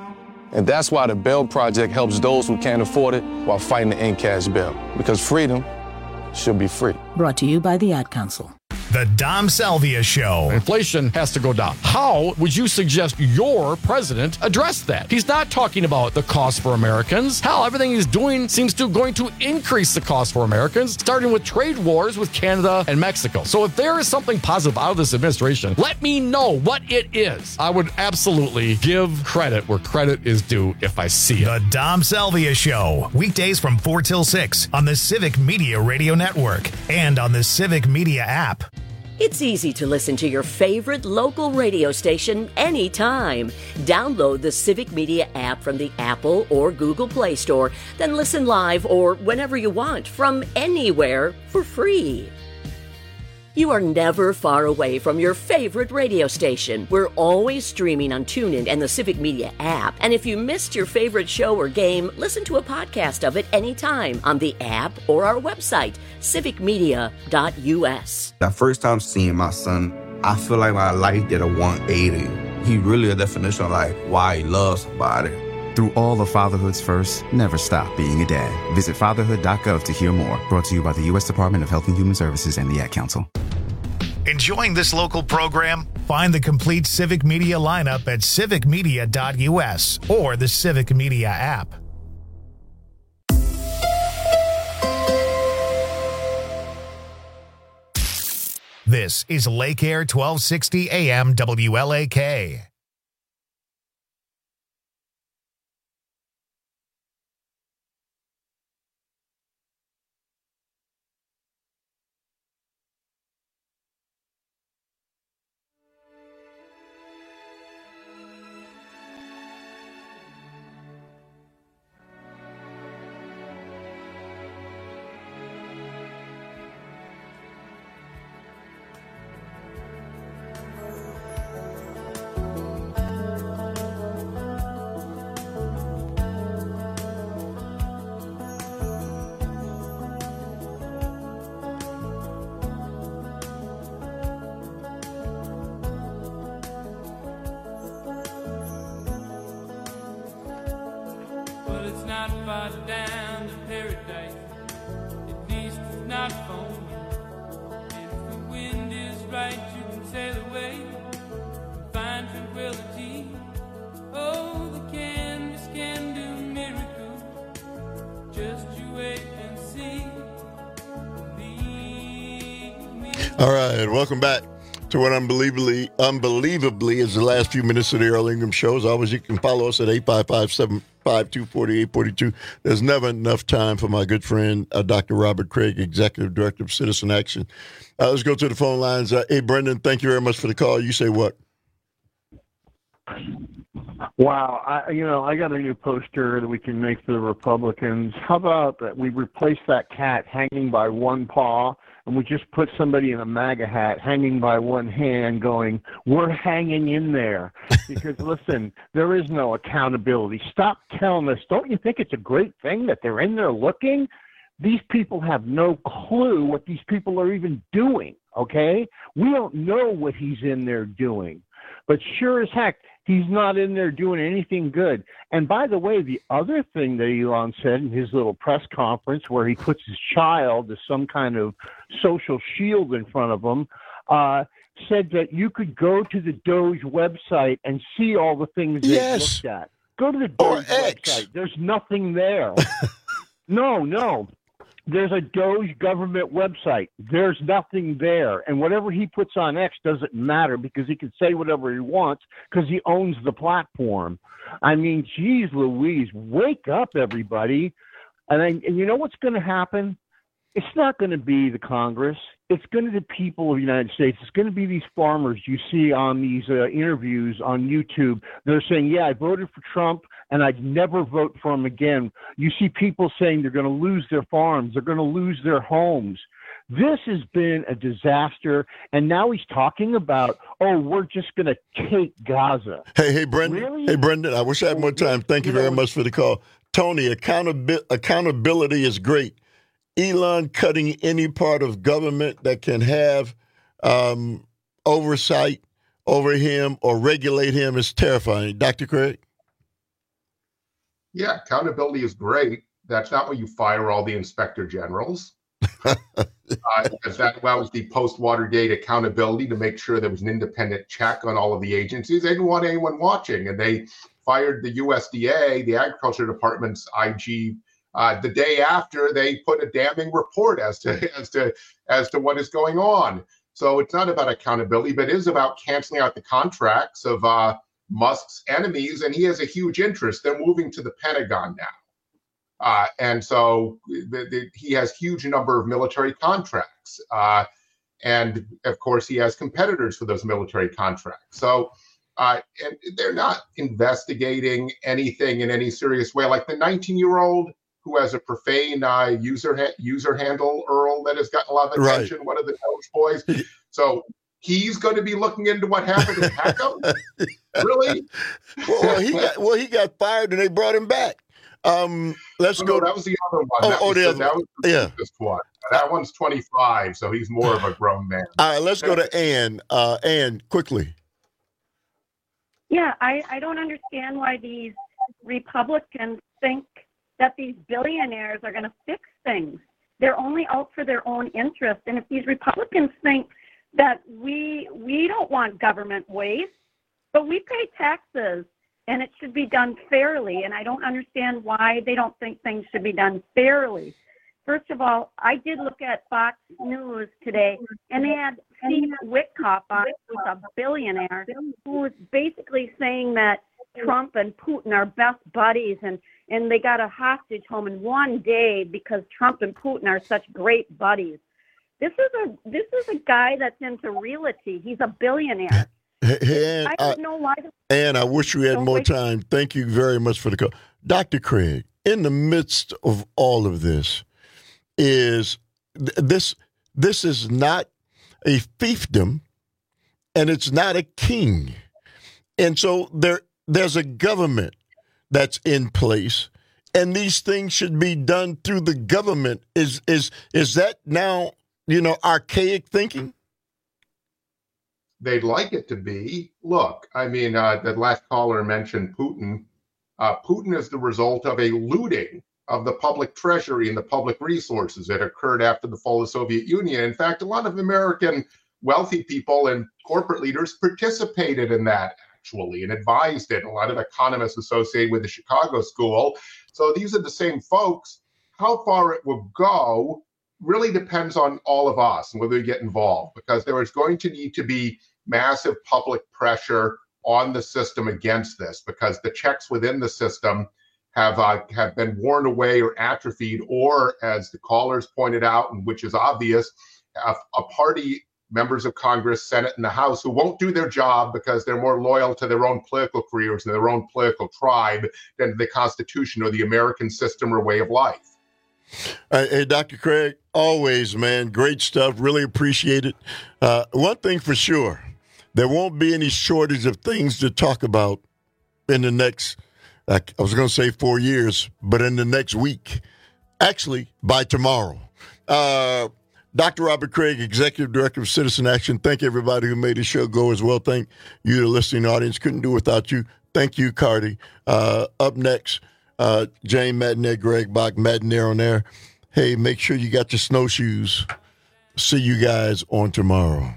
And that's why the Bail Project helps those who can't afford it while fighting to end cash bail. Because freedom should be free. Brought to you by the Ad Council. The Dom Salvia Show. Inflation has to go down. How would you suggest your president address that? He's not talking about the cost for Americans. Hell, everything he's doing seems to going to increase the cost for Americans, starting with trade wars with Canada and Mexico. So if there is something positive out of this administration, let me know what it is. I would absolutely give credit where credit is due if I see it. The Dom Salvia Show. Weekdays from four till six on the Civic Media Radio Network and on the Civic Media app. It's easy to listen to your favorite local radio station anytime. Download the Civic Media app from the Apple or Google Play Store, then listen live or whenever you want from anywhere for free. You are never far away from your favorite radio station. We're always streaming on TuneIn and the Civic Media app. And if you missed your favorite show or game, listen to a podcast of it anytime on the app or our website, civic media dot u s. That first time seeing my son, I feel like my life did a one eighty. He really a definition of like why he loves somebody. Through all of fatherhood's first, never stop being a dad. Visit fatherhood dot gov to hear more. Brought to you by the U S Department of Health and Human Services and the Ad Council. Enjoying this local program? Find the complete Civic Media lineup at civic media dot u s or the Civic Media app. This is Lake Air twelve sixty A M W L A K. Down to paradise, at least it's not for me. And if the wind is right, you can sail away and find tranquility. Oh, the canvas can do miracles. Just you wait and see. Believe me. All right, welcome back to what unbelievably, unbelievably is the last few minutes of the Earl Ingram Show. As always, you can follow us at eight five five, seven five two, four eight four two. There's never enough time for my good friend, uh, Doctor Robert Craig, Executive Director of Citizen Action. Uh, let's go to the phone lines. Uh, hey, Brendan, thank you very much for the call. You say what? Wow, I, you know, I got a new poster that we can make for the Republicans. How about that we replace that cat hanging by one paw, and we just put somebody in a MAGA hat hanging by one hand going, we're hanging in there. Because, listen, there is no accountability. Stop telling us. Don't you think it's a great thing that they're in there looking? These people have no clue what these people are even doing, okay? We don't know what he's in there doing. But sure as heck, he's not in there doing anything good. And by the way, the other thing that Elon said in his little press conference where he puts his child as some kind of social shield in front of him, uh, said that you could go to the Doge website and see all the things they yes. looked at. Go to the Doge website. There's nothing there. no, no. There's a Doge government website. There's nothing there. And whatever he puts on X doesn't matter because he can say whatever he wants because he owns the platform. I mean, geez Louise, wake up, everybody. And, I, and you know what's going to happen? It's not going to be the Congress. It's going to be the people of the United States. It's going to be these farmers you see on these uh, interviews on YouTube. They're saying, yeah, I voted for Trump, and I'd never vote for him again. You see people saying they're going to lose their farms. They're going to lose their homes. This has been a disaster, and now he's talking about, oh, we're just going to take Gaza. Hey, hey, Brendan. Really? Hey, Brendan, I wish I had more time. Thank you, you very know, much for the call. Tony, accountabi- accountability is great. Elon cutting any part of government that can have um, oversight over him or regulate him is terrifying. Doctor Craig? Yeah, accountability is great. That's not when you fire all the inspector generals. uh, because that, that was the post-Watergate accountability to make sure there was an independent check on all of the agencies. They didn't want anyone watching, and they fired the U S D A, the Agriculture Department's I G, uh, the day after they put a damning report as to as to as to what is going on. So it's not about accountability, but it is about canceling out the contracts of uh, Musk's enemies, and he has a huge interest. They're moving to the Pentagon now. Uh, and so the, the, he has huge number of military contracts. Uh, and of course, he has competitors for those military contracts. So uh, and they're not investigating anything in any serious way. Like the nineteen-year-old who has a profane uh, user ha- user handle, Earl, that has gotten a lot of attention, right. One of the Doge boys. So he's going to be looking into what happened in Peckham? Really? Well, well, he got, well, he got fired and they brought him back. Um, let's oh, go. No, that was the other one. Oh, that oh was, the the, other that was the yeah. one. That one's twenty-five, so he's more of a grown man. All right, let's go to Ann. Uh, Ann, quickly. Yeah, I, I don't understand why these Republicans think that these billionaires are going to fix things. They're only out for their own interest. And if these Republicans think that we we don't want government waste, but we pay taxes, and it should be done fairly. And I don't understand why they don't think things should be done fairly. First of all, I did look at Fox News today, and they had Steve Witkoff on, who's a billionaire, who was basically saying that Trump and Putin are best buddies, and, and they got a hostage home in one day because Trump and Putin are such great buddies. This is a this is a guy that's into realty. He's a billionaire. Hey, I don't know why. The- and I wish we had more time. Thank you very much for the call. Doctor Craig, in the midst of all of this, is th- this this is not a fiefdom, and it's not a king. And so there there's a government that's in place, and these things should be done through the government. Is is is that now, you know, archaic thinking? They'd like it to be. Look, I mean, uh, the last caller mentioned Putin. Uh, Putin is the result of a looting of the public treasury and the public resources that occurred after the fall of the Soviet Union. In fact, a lot of American wealthy people and corporate leaders participated in that, actually, and advised it. A lot of economists associated with the Chicago School. So these are the same folks. How far it will go really depends on all of us and whether we get involved, because there is going to need to be massive public pressure on the system against this, because the checks within the system have uh, have been worn away or atrophied, or, as the callers pointed out, and which is obvious, a, a party, members of Congress, Senate, and the House, who won't do their job because they're more loyal to their own political careers and their own political tribe than the Constitution or the American system or way of life. Uh, hey, Doctor Craig, always, man, great stuff. Really appreciate it. Uh, one thing for sure, there won't be any shortage of things to talk about in the next, I was going to say four years, but in the next week. Actually, by tomorrow. Uh, Doctor Robert Craig, Executive Director of Citizen Action. Thank everybody who made the show go as well. Thank you, the listening audience. Couldn't do it without you. Thank you, Cardi. Uh, up next, uh, Jane Madden, Greg Bach, Madden on air. Hey, make sure you got your snowshoes. See you guys on tomorrow.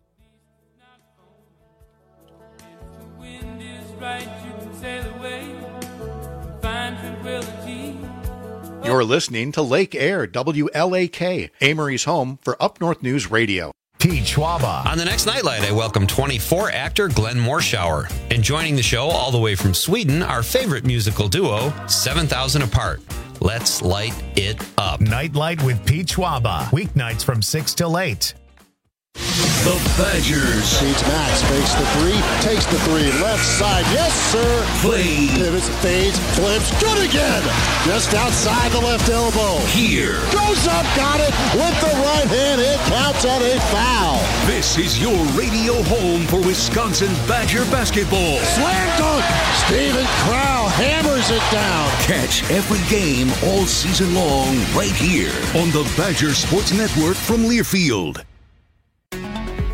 You're listening to Lake Air, W L A K, Amory's home for Up North News Radio. Pete Schwaba. On the next Nightlight, I welcome twenty-four actor Glenn Morshower. And joining the show all the way from Sweden, our favorite musical duo, seven thousand Apart. Let's light it up. Nightlight with Pete Schwaba. Weeknights from six till eight. The Badgers. Feeds Max, fakes the three, takes the three, left side, yes sir! Play. Pivots, fades, flips, good again! Just outside the left elbow. Here. Goes up, got it, with the right hand, it counts at a foul. This is your radio home for Wisconsin Badger basketball. Slam dunk! Steven Crow hammers it down. Catch every game all season long right here on the Badger Sports Network from Learfield.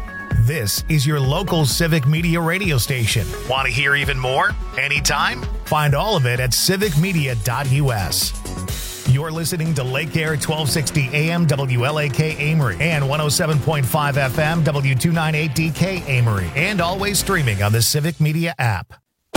This is your local Civic Media radio station. Want to hear even more? Anytime? Find all of it at civic media dot U S. You're listening to Lake Air twelve sixty A M W L A K Amory and one oh seven point five F M W two ninety-eight D K Amory, and always streaming on the Civic Media app.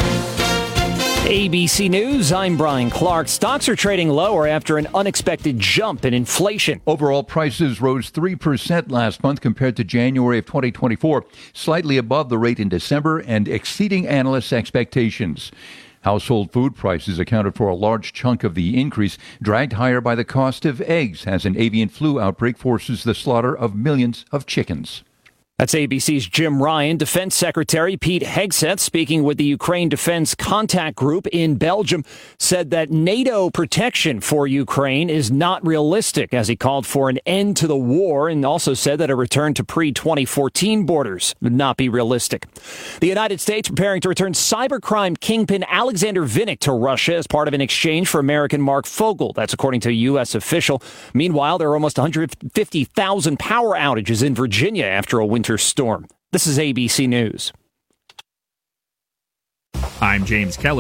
A B C News, I'm Brian Clark. Stocks are trading lower after an unexpected jump in inflation. Overall prices rose three percent last month compared to January of twenty twenty-four, slightly above the rate in December and exceeding analysts' expectations. Household food prices accounted for a large chunk of the increase, dragged higher by the cost of eggs as an avian flu outbreak forces the slaughter of millions of chickens. That's A B C's Jim Ryan. Defense Secretary Pete Hegseth, speaking with the Ukraine Defense Contact Group in Belgium, said that NATO protection for Ukraine is not realistic, as he called for an end to the war, and also said that a return to pre twenty fourteen borders would not be realistic. The United States preparing to return cybercrime kingpin Alexander Vinnick to Russia as part of an exchange for American Mark Fogel. That's according to a U S official. Meanwhile, there are almost one hundred fifty thousand power outages in Virginia after a winter storm. This is A B C News. I'm James Kelly.